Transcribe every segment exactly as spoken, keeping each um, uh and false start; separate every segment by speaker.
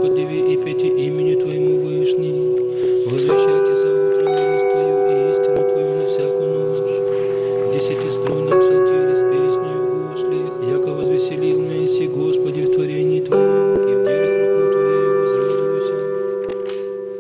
Speaker 1: подиви и пейте имени Твоему вышний. Возвещайте за утро милость Твою и истину Твою на всякую ночь. Десятиструнном псалтире с песнею ушлих, яко возвеселил меня си Господи в творении Твоем, и в деле руку Твоей возрадуйся.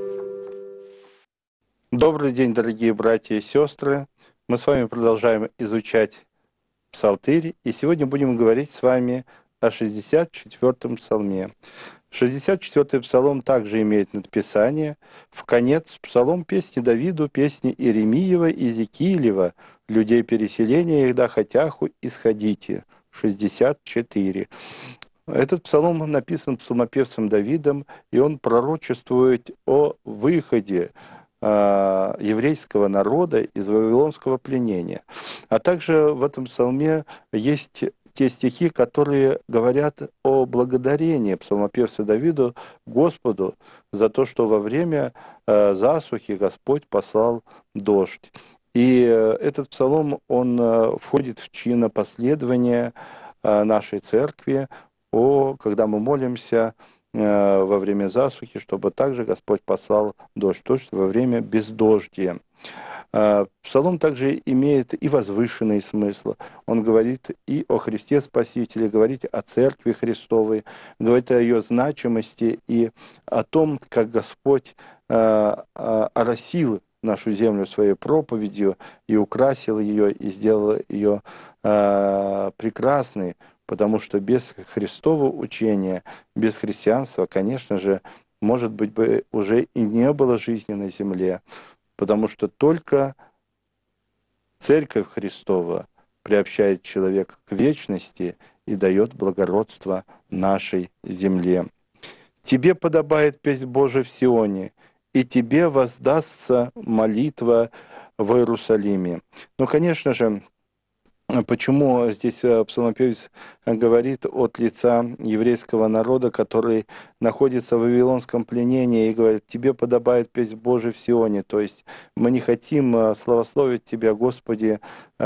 Speaker 2: Добрый день, дорогие братья и сестры. Мы с вами продолжаем изучать Псалтырь, и сегодня будем говорить с вами о шестьдесят четвёртом псалме. шестьдесят четвёртый псалом также имеет надписание «В конец псалом песни Давиду, песни Иеремиева и Зекиилева, людей переселения их да хотяху исходите». шестьдесят четыре. Этот псалом написан псалмопевцем Давидом, и он пророчествует о выходе э, еврейского народа из вавилонского пленения. А также в этом псалме есть те стихи, которые говорят о благодарении псалмопевца Давиду Господу за то, что во время э, засухи Господь послал дождь. И э, этот псалом, он э, входит в чинопоследование э, нашей церкви, о, когда мы молимся э, во время засухи, чтобы также Господь послал дождь, то есть во время бездождия. Псалом также имеет и возвышенный смысл. Он говорит и о Христе Спасителе, говорит о Церкви Христовой, говорит о ее значимости и о том, как Господь оросил нашу землю своей проповедью и украсил ее, и сделал ее прекрасной, потому что без Христового учения, без христианства, конечно же, может быть, бы уже и не было жизни на земле. Потому что только Церковь Христова приобщает человека к вечности и дает благородство нашей земле. Тебе подобает песнь Божия в Сионе, и тебе воздастся молитва в Иерусалиме. Ну, конечно же, почему здесь псалмопевец говорит от лица еврейского народа, который находится в вавилонском пленении, и говорит: «Тебе подобает песнь Божия в Сионе». То есть мы не хотим славословить Тебя, Господи,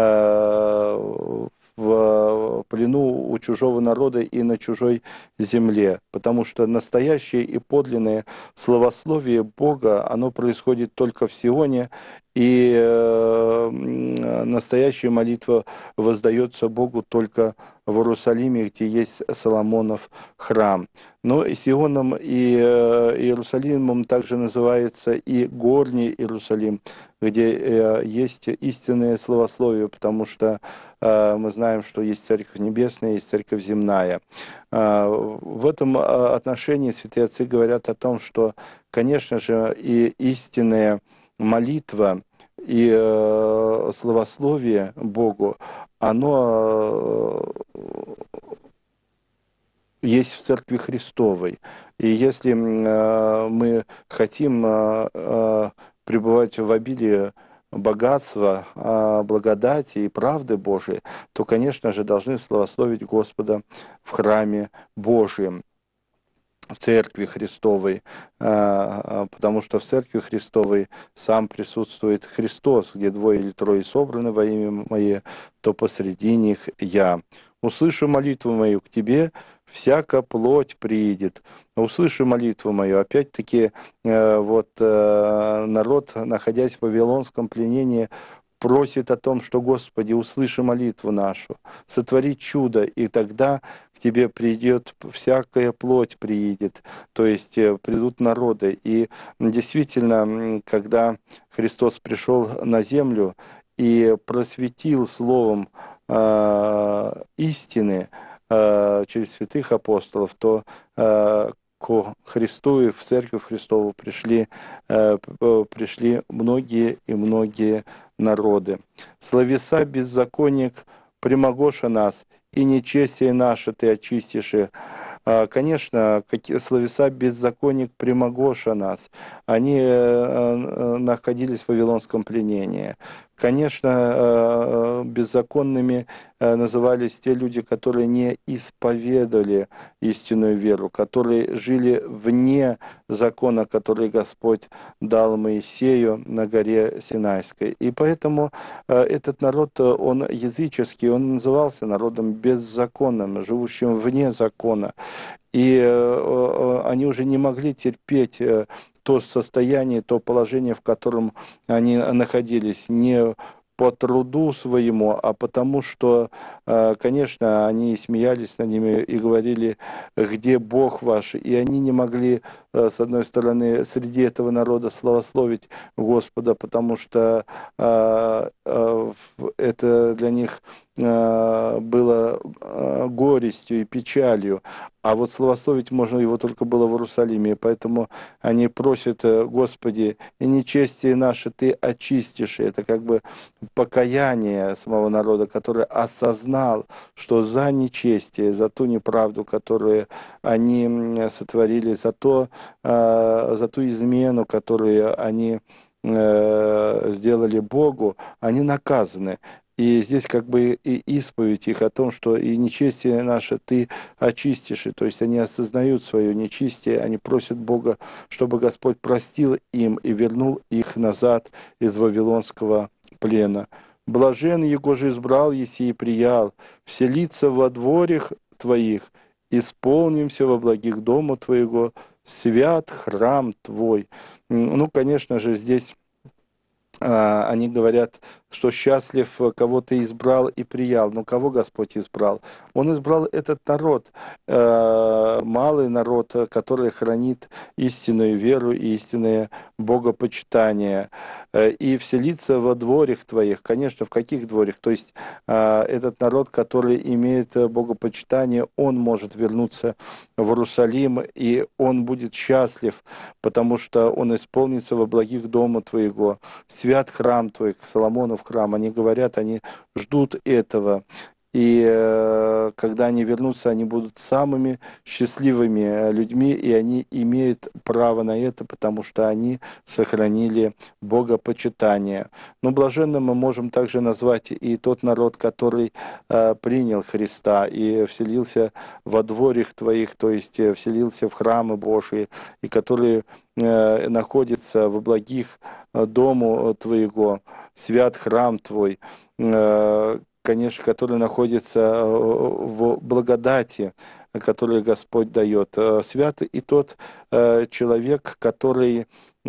Speaker 2: в плену у чужого народа и на чужой земле, потому что настоящее и подлинное славословие Бога, оно происходит только в Сионе, и настоящая молитва воздается Богу только в Иерусалиме, где есть Соломонов храм. Но и Сионом, и Иерусалимом также называется и горний Иерусалим, где есть истинное славословие, потому что мы знаем, что есть Церковь Небесная, есть Церковь Земная. В этом отношении святые отцы говорят о том, что, конечно же, и истинная молитва, и э, славословие Богу, оно э, есть в Церкви Христовой. И если э, мы хотим э, э, пребывать в обилии богатства, э, благодати и правды Божией, то, конечно же, должны славословить Господа в храме Божьем, в Церкви Христовой, потому что в Церкви Христовой сам присутствует Христос, где двое или трое собраны во имя Мое, то посреди них Я. Услышу молитву мою к Тебе, всяка плоть приидет. Услышу молитву мою. Опять-таки, вот народ, находясь в вавилонском пленении, просит о том, что: Господи, услыши молитву нашу, сотвори чудо, и тогда к Тебе придет всякая плоть, приидет, то есть придут народы. И действительно, когда Христос пришел на землю и просветил словом э, истины э, через святых апостолов, то э, ко Христу и в Церковь Христову пришли, э, пришли многие и многие народы. «Словеса беззаконник примогоша нас, и нечестие наше ты очистишь». Конечно, словеса беззаконник примогоша нас. Они находились в вавилонском пленении. Конечно, беззаконными назывались те люди, которые не исповедовали истинную веру, которые жили вне закона, который Господь дал Моисею на горе Синайской. И поэтому этот народ, он языческий, он назывался народом беззаконным, живущим вне закона. И они уже не могли терпеть то состояние, то положение, в котором они находились, не по труду своему, а потому что, конечно, они смеялись над ними и говорили, где Бог ваш, и они не могли, с одной стороны, среди этого народа славословить Господа, потому что это для них было горестью и печалью, а вот славословить можно его только было в Иерусалиме, поэтому они просят: Господи, и нечестие наше Ты очистишь. Это как бы покаяние самого народа, который осознал, что за нечестие, за ту неправду, которую они сотворили, за, то, за ту измену, которую они сделали Богу, они наказаны. И здесь как бы и исповедь их о том, что и нечестие наше Ты очистишь. И, то есть они осознают свое нечестие, они просят Бога, чтобы Господь простил им и вернул их назад из вавилонского плена. Блажен его же избрал, еси и приял, вселиться во дворях Твоих, исполнимся во благих дому Твоего, свят храм Твой. Ну, конечно же, здесь они говорят, что счастлив, кого Ты избрал и приял. Но кого Господь избрал? Он избрал этот народ, малый народ, который хранит истинную веру и истинное богопочитание. И вселиться во дворях Твоих. Конечно, в каких дворях? То есть этот народ, который имеет богопочитание, он может вернуться в Иерусалим, и он будет счастлив, потому что он исполнится во благих дома Твоего. Свят храм Твой, Соломонов храм, они говорят, они ждут этого. И э, когда они вернутся, они будут самыми счастливыми людьми, и они имеют право на это, потому что они сохранили богопочитание. Но блаженным мы можем также назвать и тот народ, который э, принял Христа и вселился во дворях Твоих, то есть вселился в храмы Божии, и который э, находится в благих дому Твоего, свят храм Твой, э, конечно, который находится в благодати, которую Господь дает. Свят и тот человек, который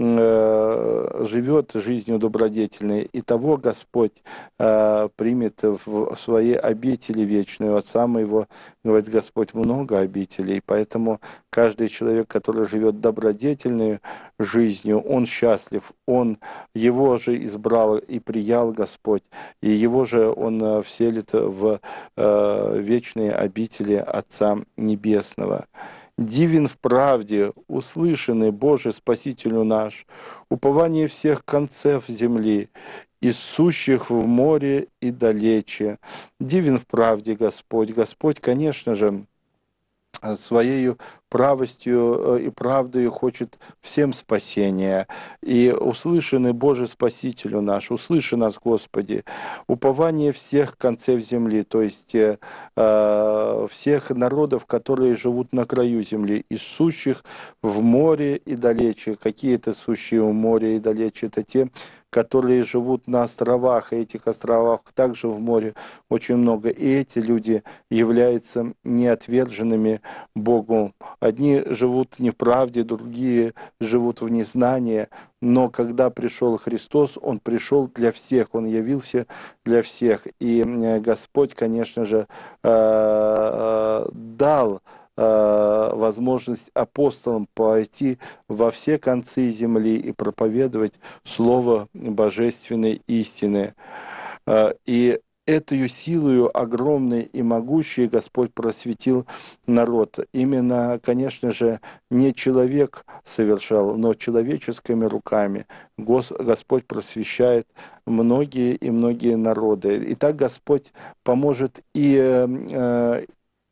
Speaker 2: живет жизнью добродетельной, и того Господь примет в своей обители вечную. От самого, говорит Господь, много обителей, поэтому каждый человек, который живет добродетельной жизнью, он счастлив, он, его же избрал и приял Господь, и его же он вселит в вечные обители Отца Небесного. Дивен в правде, услышанный Боже Спасителю наш, упование всех концев земли, и сущих в море и далече. Дивен в правде Господь. Господь, конечно же, своей правостью и правдою хочет всем спасения. И услышанный Боже Спасителю наш, услыши нас, Господи, упование всех концев земли, то есть э, всех народов, которые живут на краю земли, и сущих в море и далече. Какие это сущие в море и далече? Это те, которые живут на островах, и этих островах также в море очень много. И эти люди являются неотверженными Богу. Одни живут не в правде, другие живут в незнании. Но когда пришел Христос, Он пришел для всех, Он явился для всех. И Господь, конечно же, дал возможность апостолам пойти во все концы земли и проповедовать Слово Божественной истины. И эту силою огромной и могущей Господь просветил народ. Именно, конечно же, не человек совершал, но человеческими руками Господь просвещает многие и многие народы. И так Господь поможет и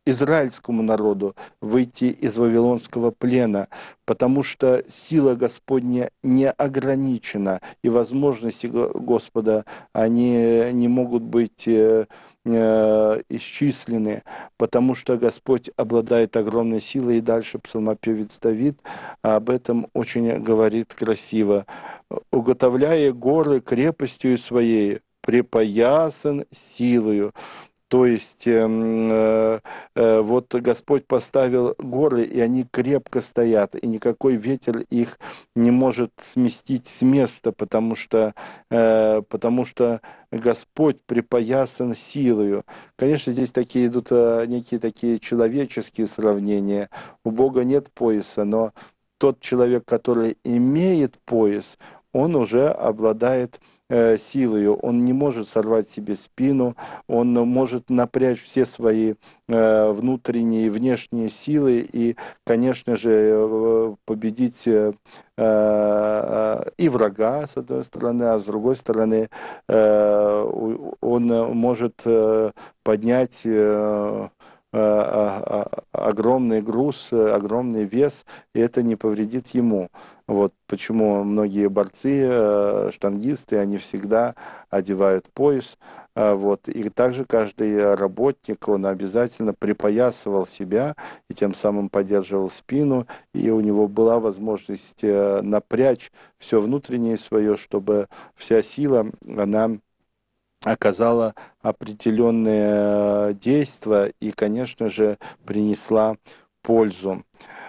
Speaker 2: израильскому народу выйти из вавилонского плена, потому что сила Господня не ограничена, и возможности Господа, они не могут быть э, э, исчислены, потому что Господь обладает огромной силой, и дальше псалмопевец Давид об этом очень говорит красиво. «Уготовляя горы крепостью своей, припоясан силою». То есть э, э, вот Господь поставил горы, и они крепко стоят, и никакой ветер их не может сместить с места, потому что, э, потому что Господь припоясан силою. Конечно, здесь такие идут э, некие такие человеческие сравнения. У Бога нет пояса, но тот человек, который имеет пояс, он уже обладает э, силою, он не может сорвать себе спину, он может напрячь все свои э, внутренние и внешние силы и, конечно же, э, победить э, э, и врага, с одной стороны, а с другой стороны, э, он может э, поднять э, огромный груз, огромный вес, и это не повредит ему. Вот почему многие борцы, штангисты, они всегда одевают пояс. Вот. И также каждый работник, он обязательно припоясывал себя и тем самым поддерживал спину, и у него была возможность напрячь все внутреннее свое, чтобы вся сила, она оказала определенное действие и, конечно же, принесла пользу.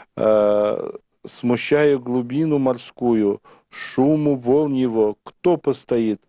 Speaker 2: «Смущая глубину морскую, шуму волн его, кто постоит?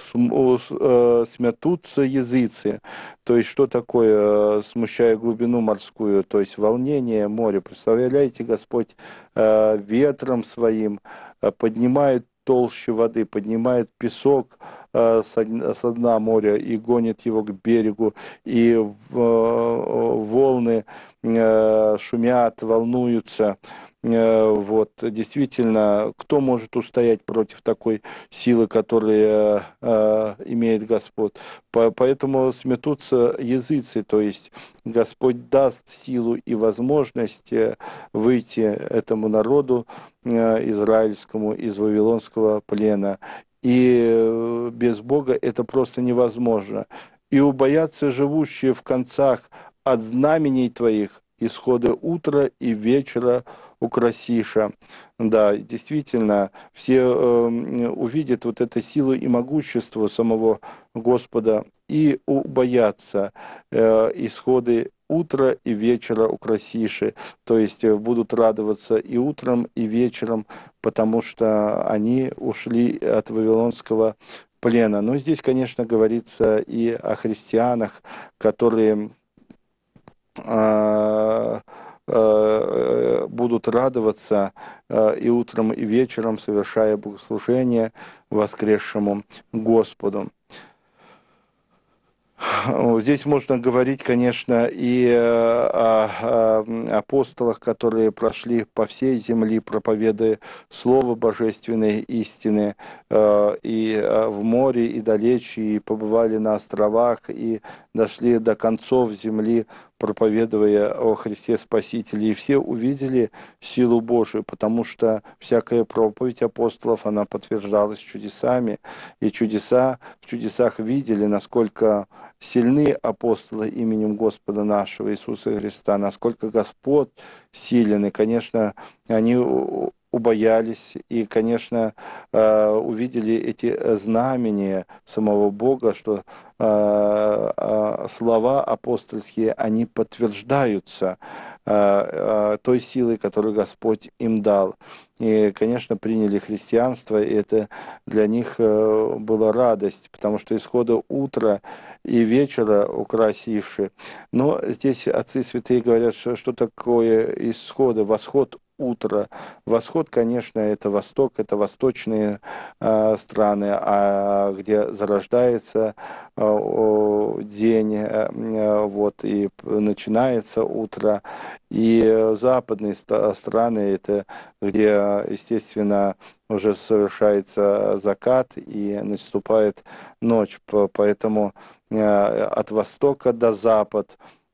Speaker 2: Смятутся языцы». То есть, что такое «смущая глубину морскую»? То есть, волнение моря. Представляете, Господь ветром своим поднимает толще воды, поднимает песок э, со дна моря и гонит его к берегу, и э, волны э, шумят, волнуются. Э, вот, действительно, кто может устоять против такой силы, которую э, имеет Господь? По, поэтому сметутся языцы, то есть Господь даст силу и возможность выйти этому народу израильскому из вавилонского плена. И без Бога это просто невозможно. «И убоятся живущие в концах от знамений твоих, исходы утра и вечера украсиша». Да, действительно, все э, увидят вот эту силу и могущество самого Господа и убоятся э, исходы утра и вечера украсиши, то есть будут радоваться и утром, и вечером, потому что они ушли от вавилонского плена. Но здесь, конечно, говорится и о христианах, которые э, э, будут радоваться э, и утром, и вечером, совершая богослужение воскресшему Господу. Здесь можно говорить, конечно, и о апостолах, которые прошли по всей земле, проповедуя Слово Божественной истины, и в море, и далече, и побывали на островах, и дошли до концов земли, проповедуя о Христе Спасителе. И все увидели силу Божию, потому что всякая проповедь апостолов, она подтверждалась чудесами, и чудеса, в чудесах видели, насколько сильны апостолы именем Господа нашего Иисуса Христа, насколько Господь силен, и, конечно, они убоялись и, конечно, увидели эти знамения самого Бога, что слова апостольские, они подтверждаются той силой, которую Господь им дал. И, конечно, приняли христианство, и это для них была радость, потому что исхода утра и вечера украсивши. Но здесь отцы святые говорят, что, что такое исхода, восход утро. Восход, конечно, это восток, это восточные э, страны, а где зарождается э, день, э, вот, и начинается утро. И западные страны, это где, естественно, уже совершается закат и наступает ночь. Поэтому э, от востока до запада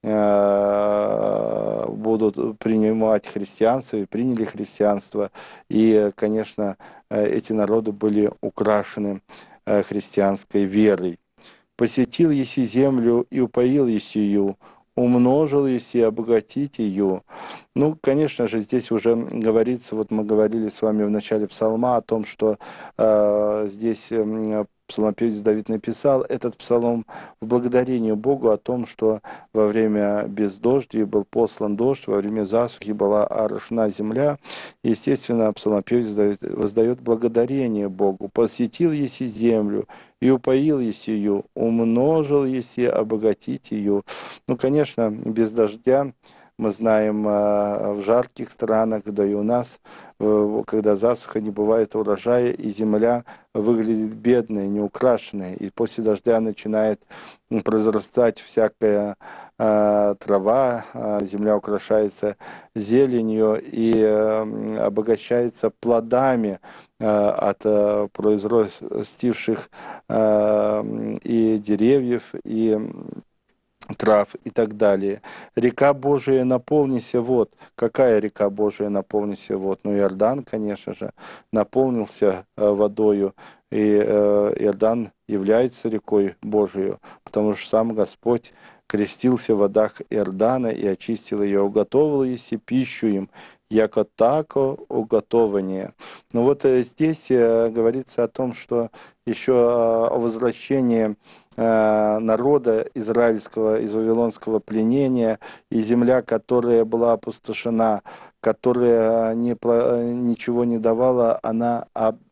Speaker 2: э, будут принимать христианство и приняли христианство. И, конечно, э, эти народы были украшены э, христианской верой. «Посетил еси землю и упоил еси ее, умножил еси обогатить ее». Ну, конечно же, здесь уже говорится, вот мы говорили с вами в начале псалма о том, что э, здесь э, псалмопевец Давид написал этот псалом в благодарении Богу о том, что во время бездождия был послан дождь, во время засухи была орошена земля. Естественно, псалмопевец воздает благодарение Богу. «Посетил еси землю и упоил еси ее, умножил еси обогатить ее». Ну, конечно, без дождя, мы знаем, в жарких странах, да и у нас, когда засуха, не бывает урожая, и земля выглядит бедной, неукрашенной, и после дождя начинает произрастать всякая трава, земля украшается зеленью и обогащается плодами от произрастивших и деревьев, и трав и так далее. Река Божия наполнися вод. Какая река Божия наполнися вод? Ну, Иордан, конечно же, наполнился водою, и Иордан является рекой Божией, потому что сам Господь крестился в водах Иордана и очистил ее, уготовил еси пищу им, яко тако уготование. Но вот здесь говорится о том, что еще о возвращении народа израильского из вавилонского пленения, и земля, которая была опустошена, которая не, ничего не давала, она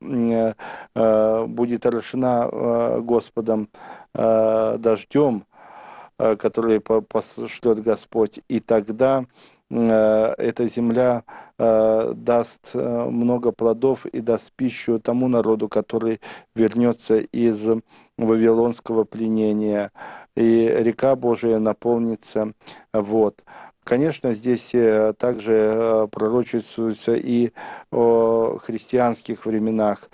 Speaker 2: будет орошена Господом дождем, который пошлет Господь, и тогда эта земля даст много плодов и даст пищу тому народу, который вернется из вавилонского пленения, и река Божия наполнится. Вот. Конечно, здесь также пророчествуется и о христианских временах.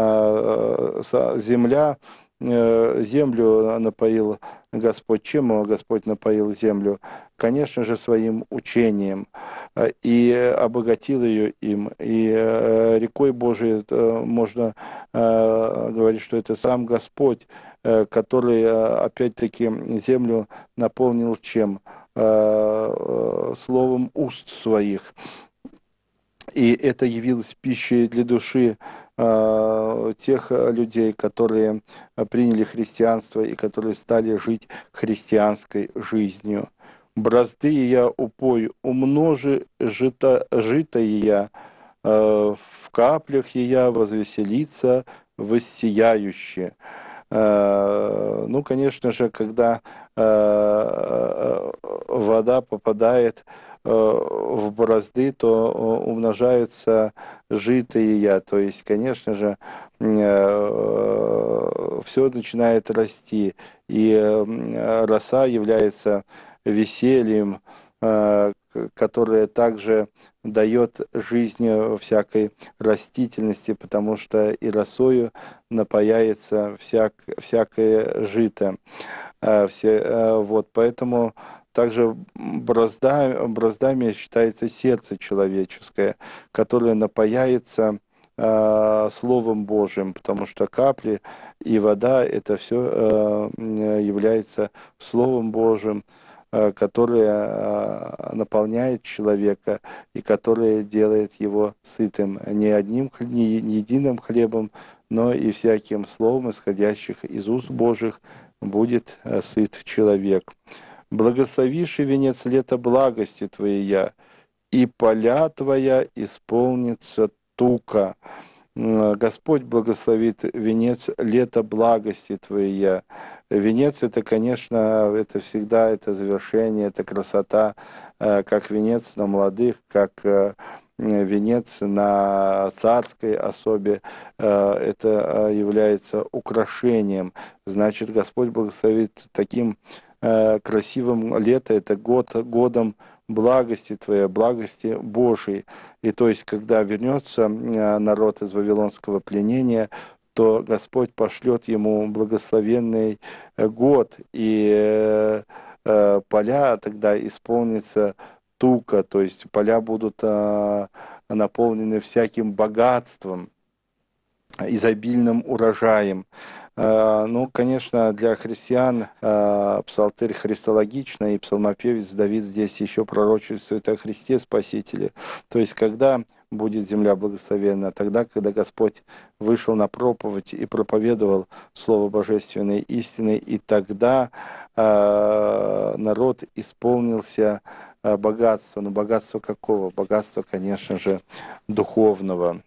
Speaker 2: Земля Землю напоил Господь. Чем Господь напоил землю? Конечно же, своим учением. И обогатил ее им. И рекой Божией можно говорить, что это сам Господь, который, опять-таки, землю наполнил чем? Словом уст своих. И это явилось пищей для души э, тех людей, которые приняли христианство и которые стали жить христианской жизнью. «Бразды я упой, умножи жито, жито я, э, в каплях я возвеселится воссияюще». Э, ну, конечно же, когда э, вода попадает в борозды, то умножаются житые, то есть, конечно же, все начинает расти, и роса является весельем, которое также дает жизнь всякой растительности, потому что и росою напаяется всяк, всякое жито. Все, вот, поэтому также борозда, бороздами считается сердце человеческое, которое напаяется э, Словом Божьим, потому что капли и вода — это все э, является Словом Божьим, э, которое э, наполняет человека и которое делает его сытым не одним, не, не единым хлебом, но и всяким словом, исходящих из уст Божьих, будет э, сыт человек. «Благословишь венец лета благости Твоя, и поля Твоя исполнится тука». Господь благословит венец лета благости Твоя. Венец — это, конечно, это всегда это завершение, это красота, как венец на молодых, как венец на царской особе, это является украшением. Значит, Господь благословит таким красивым лето, это год, годом благости Твоей, благости Божией. И то есть, когда вернется народ из вавилонского пленения, то Господь пошлет ему благословенный год, и э, поля, тогда исполнится тука, то есть поля будут э, наполнены всяким богатством, изобильным урожаем. Э, Ну, конечно, для христиан э, псалтырь христологична, и псалмопевец Давид здесь еще пророчествует о Христе Спасителе. То есть, когда будет земля благословенна, тогда, когда Господь вышел на проповедь и проповедовал Слово Божественной истины, и тогда э, народ исполнился э, богатства. Но богатство какого? Богатство, конечно же, духовного.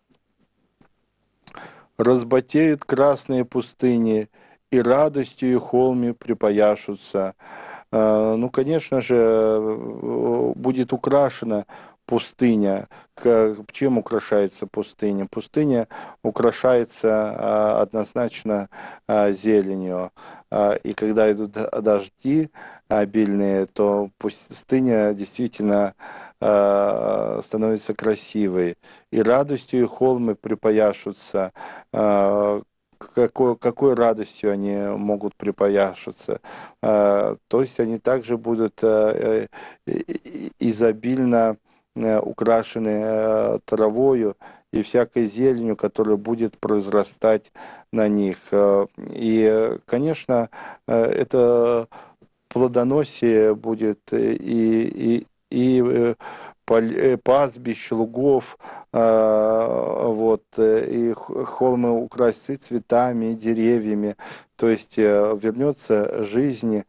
Speaker 2: Разбатеют красные пустыни, и радостью и холми припояшутся. Э, Ну, конечно же, э, будет украшена пустыня. К- Чем украшается пустыня? Пустыня украшается а, однозначно а, зеленью. А, И когда идут дожди обильные, то пустыня действительно а, становится красивой. И радостью и холмы припояшутся. А, какой, какой радостью они могут припояшиться. А, То есть они также будут э, э, и- изобильно э, украшены э, травою и всякой зеленью, которая будет произрастать на них. Э, И, э, конечно, э, это плодоносие будет э, и, и, и э, поль- э, пастбищ, лугов, а, вот, э, и х- холмы украсить и цветами, и деревьями. То есть э, вернется жизнь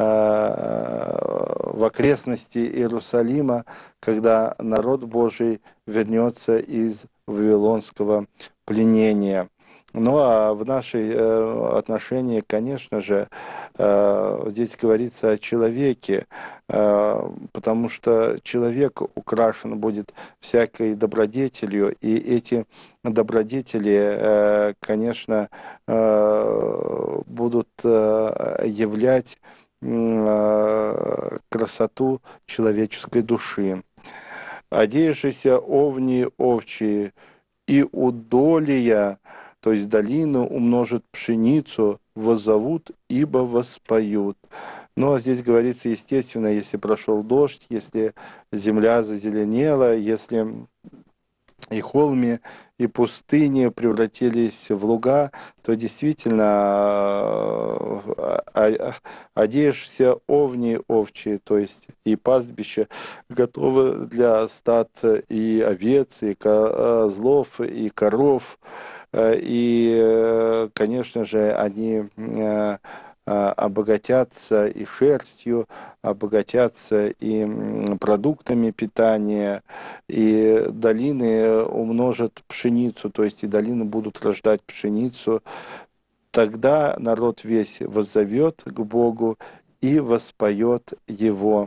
Speaker 2: а, в окрестности Иерусалима, когда народ Божий вернется из вавилонского пленения. Ну а в нашей э, отношении, конечно же, э, здесь говорится о человеке, э, потому что человек украшен будет всякой добродетелью, и эти добродетели, э, конечно, э, будут э, являть м, э, красоту человеческой души. «Одеявшиеся овни овчие, и удолия, то есть долину, умножит пшеницу, воззовут, ибо воспоют». Ну, а здесь говорится, естественно, если прошел дождь, если земля зазеленела, если и холми, и пустыни превратились в луга, то действительно а, а, одеешься овни овчие, то есть и пастбища готовы для стад и овец, и козлов, и коров, Э, и, э, конечно же, они э, а, обогатятся и шерстью, обогатятся и м, продуктами питания, и долины умножат пшеницу, то есть и долины будут рождать пшеницу. Тогда народ весь воззовет к Богу и воспоет Его.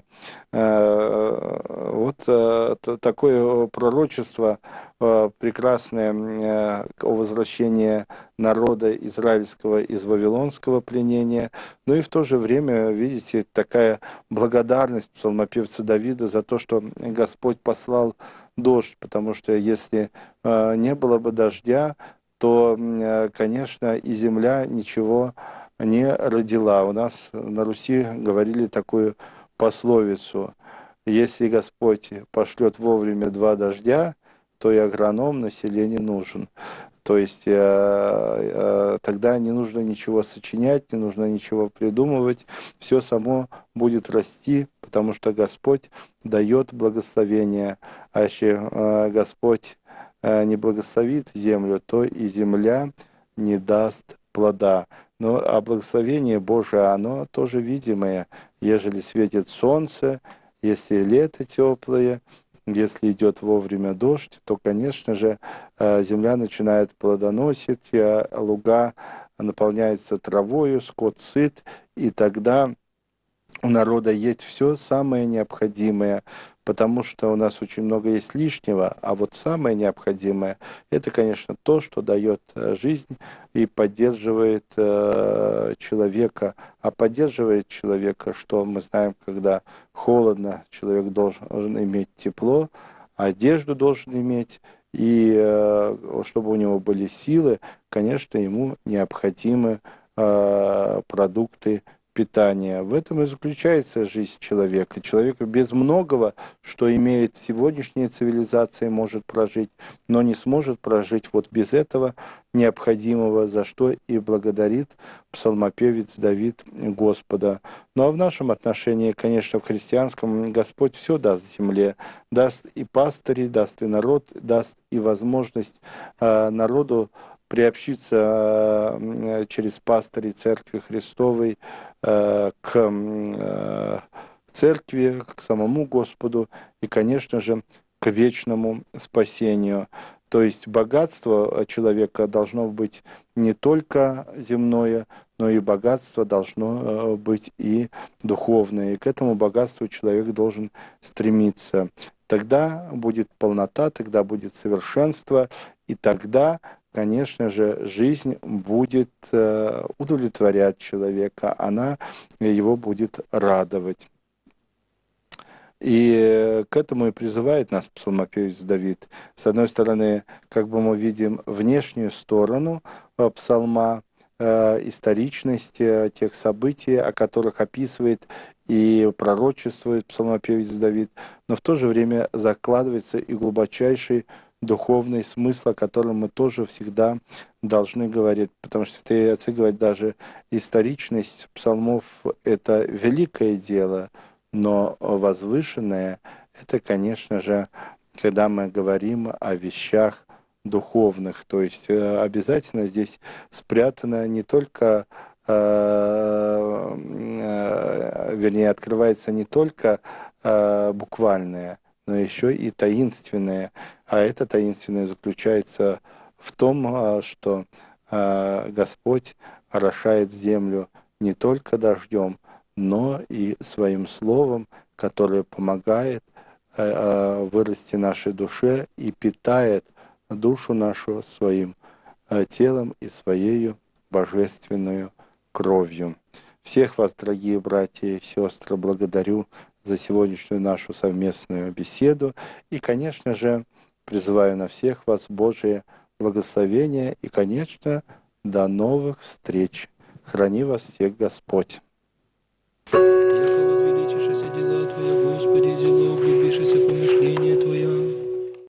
Speaker 2: Э, Вот э, т- такое пророчество э, прекрасное э, о возвращении народа израильского из вавилонского пленения. Ну и в то же время, видите, такая благодарность псалмопевца Давида за то, что Господь послал дождь, потому что если э, не было бы дождя, то, э, конечно, и земля ничего не родила. У нас на Руси говорили такую пословицу: если Господь пошлет вовремя два дождя, то и агроном населению нужен. То есть э, э, тогда не нужно ничего сочинять, не нужно ничего придумывать, все само будет расти, потому что Господь дает благословение. А если э, Господь э, не благословит землю, то и земля не даст плода. Но а благословение Божие, оно тоже видимое. Ежели светит солнце, если лето теплое, если идет вовремя дождь, то, конечно же, э, земля начинает плодоносить, э, луга наполняются травою, скот сыт, и тогда у народа есть все самое необходимое, потому что у нас очень много есть лишнего, а вот самое необходимое — это, конечно, то, что дает э, жизнь и поддерживает э, человека. А поддерживает человека, что мы знаем, когда холодно, человек должен, должен иметь тепло, одежду должен иметь, и э, чтобы у него были силы, конечно, ему необходимы э, продукты питания. В этом и заключается жизнь человека. Человек без многого, что имеет сегодняшняя цивилизация, может прожить, но не сможет прожить вот без этого необходимого, за что и благодарит псалмопевец Давид Господа. Ну а в нашем отношении, конечно, в христианском, Господь все даст земле, даст и пастырей, даст и народ, даст и возможность э, народу приобщиться э, через пастырей Церкви Христовой э, к э, Церкви, к самому Господу и, конечно же, к вечному спасению. То есть богатство человека должно быть не только земное, но и богатство должно быть и духовное. И к этому богатству человек должен стремиться. Тогда будет полнота, тогда будет совершенство, и тогда, конечно же, жизнь будет удовлетворять человека, она его будет радовать. И к этому и призывает нас псалмопевец Давид. С одной стороны, как бы мы видим внешнюю сторону псалма, историчность тех событий, о которых описывает и пророчествует псалмопевец Давид, но в то же время закладывается и глубочайший духовный смысл, о котором мы тоже всегда должны говорить. Потому что святые отцы говорят, даже историчность псалмов – это великое дело, но возвышенное – это, конечно же, когда мы говорим о вещах духовных. То есть обязательно здесь спрятано не только, э, э, вернее, открывается не только э, буквальное, но еще и таинственное. А это таинственное заключается в том, что э, Господь орошает землю не только дождем, но и своим словом, которое помогает э, вырасти нашей душе и питает душу нашу своим э, телом и своей божественную кровью. Всех вас, дорогие братья и сестры, благодарю за сегодняшнюю нашу совместную беседу. И, конечно же, призываю на всех вас Божие благословение. И, конечно, до новых встреч. Храни вас всех Господь. Thank you.